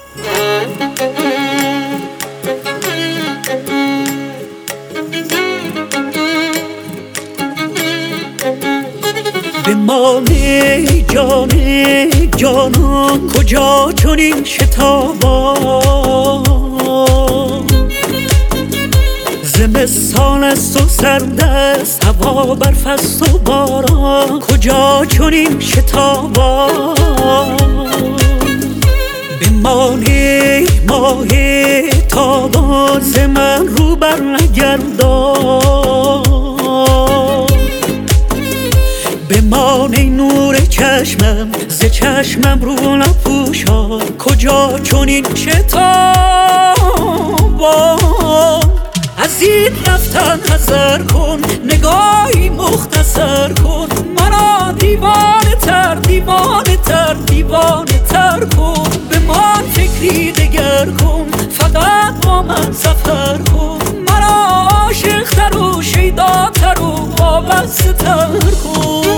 بمانه جان جانان کجا چنین شتابان زمستان است و سرد است هوا برف است و باران کجا چنین شتابان بمانه ماه تابان ز من رو بر نگردان بمانه نور چشمم ز چشمم رو نپوشان کجا چنین شتابان از این رفتن حذر کن نگاهی مختصر کن مرا دیوانه تر دیوانه تر دیوانه تر کن بمان فکری دگر کن فقط با من سفر کن مرا عاشق تر و شیداتر و وابسته تر کن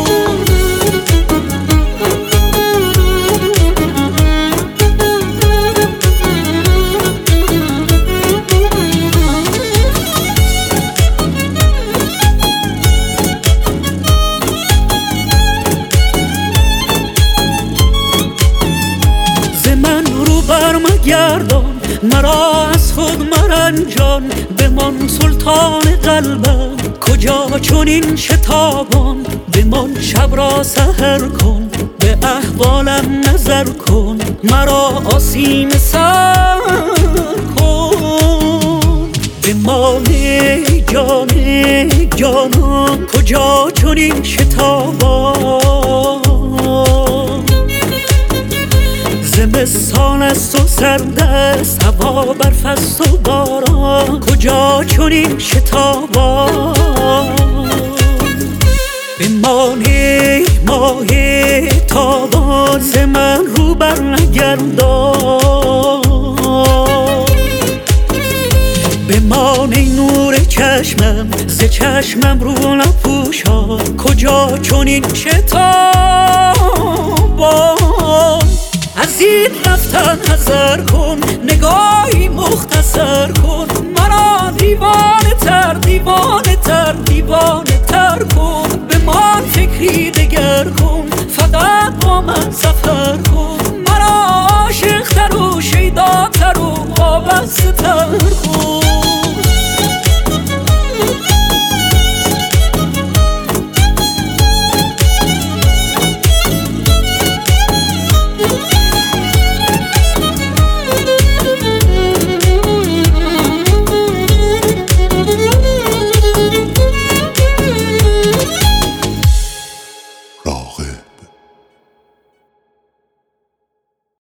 برمگردان مرا از خود مرنجان بمان سلطان قلبم کجا چنین شتابان بمان شب را سحر کن به احوالم نظر کن مرا آسیم سر کن بمانه جان جانان کجا چنین شتابان زمستان است و سرد است هوا برف است و باران کجا چنین شتابان بمانه ماه تابان ز من رو بر نگردان بمانه نور چشمم ز چشمم رو نپوشان کجا چنین شتابان از این رفتن حذر کن نگاهی مختصر کن مرا دیوانه تر دیوانه تر دیوانه تر کن بمان فکری دگر کن فقط با من سفر کن مرا عاشق تر و شیداتر و وابسته تر